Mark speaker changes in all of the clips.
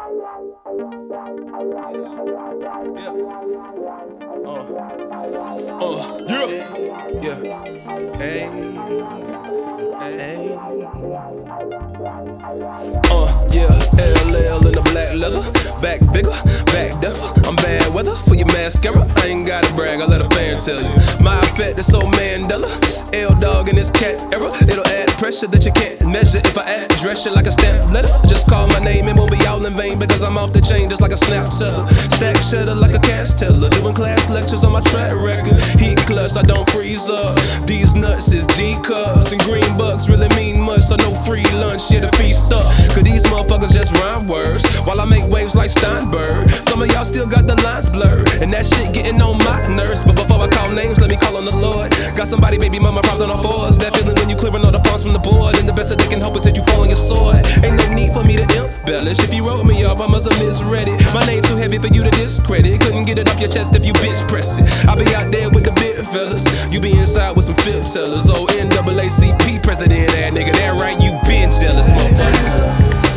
Speaker 1: LL in the black leather, back bigger, back deafer. I'm bad weather for your mascara. I ain't gotta brag, I let a fan tell you. My effect is so Mandela. L-Dog in this cat era. It'll add pressure that you can't measure. If I address you like a stamp letter, just call my name, it won't be all in vain, because I'm off the chain just like a Snapchat. Stack cheddar like a cash teller. Doing class lectures on my track record. Heat clutch, I don't freeze up. These nuts is D-cups, and green bucks really mean much, so no free lunch, yeah, the feast up. Cause these motherfuckers just rhyme words while I make waves like Steinberg. Some of y'all still got the lines blurred, and that shit getting on my nerves. But before I call names, let me call on the Lord. Got somebody, baby mama, propped on all fours. That feeling when you clearing all the pawns from the board, and the best that they can hope is that you fall on your sword. Ain't no need for me to embellish. If you wrote me off, I must have misread it. My name too heavy for you to discredit. Couldn't get it off your chest if you bitch press it. I be out there with the big fellas, you be inside with some fib tellers. Oh, NAACP president, that nigga, that right, you been jealous, motherfucker.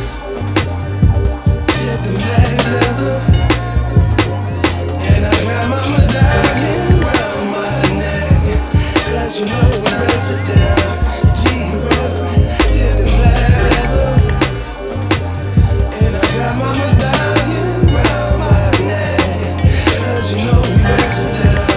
Speaker 1: And I got my medallion around my neck, 'cause you know we're ready to die. G-Roll, yeah, the black leather. And I got my medallion around my neck, 'cause you know we're ready to die.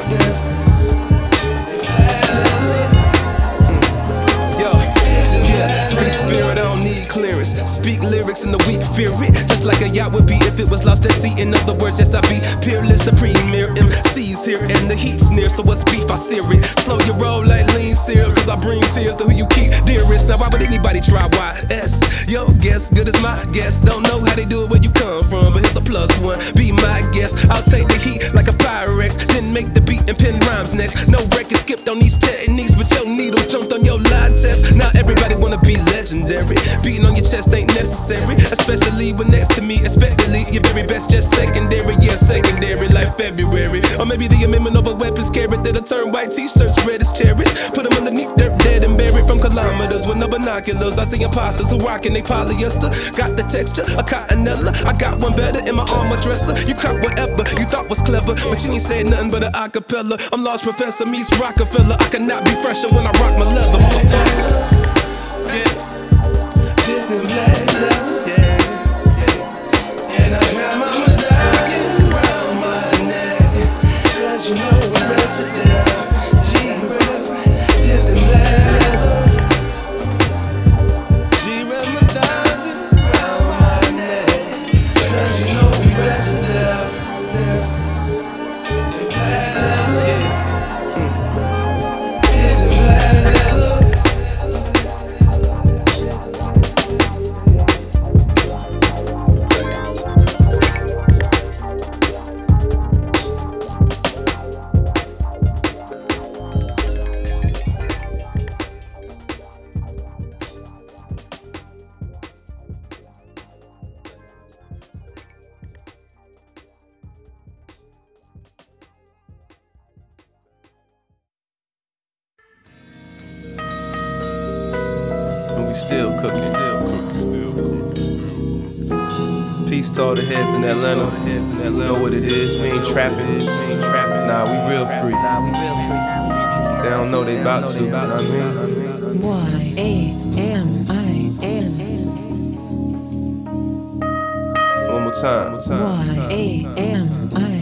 Speaker 1: Free spirit, I don't need clearance. Speak lyrics in the weak, fear it. Just like a yacht would be if it was lost at sea. In other words, yes, I be peerless, the premier MC's here, and the heat's near, so what's beef? I sear it. Slow your roll like lean syrup, 'cause I bring tears to who you keep dearest. Now why would anybody try YS? Yo, guess, good as my guess. Don't know how they do it where you come from, but it's a plus one. Be my guest, I'll take the heat like a Pyrex, then make the beat and pen rhymes next. No record skipped on these techniques, but your needles jumped on your lie test. Now everybody wanna be legendary. Beating on your chest ain't necessary, especially when next to me. Especially your very best, just secondary. Yeah, secondary like February. Or maybe the amendment of a weapons carried that'll turn white t-shirts red as cherries. Put them underneath dirt, dead and buried from kilometers with no binoculars. I see imposters who rockin' they polyester. Got the texture, a cottonella. I got one better in my armor dresser. You caught whatever you thought was clever, but you ain't said nothing but an acapella. I'm lost professor meets Rockefeller. I cannot be fresher when I rock my leather, motherfucker. The black leather, yeah. And I got my medallion around my neck, 'cause you know we're ready to die. G-Roll, yeah, the black leather. G-Roll medallion around my neck, 'cause you know we're ready to die. The black leather, yeah, the black leather. We still cooking. Peace to all the heads in Atlanta. You know what it is. We ain't trapping. Nah, we real free. They don't know they about to. You know what I mean?
Speaker 2: YAMIN.
Speaker 1: One more time.
Speaker 2: YAMIN.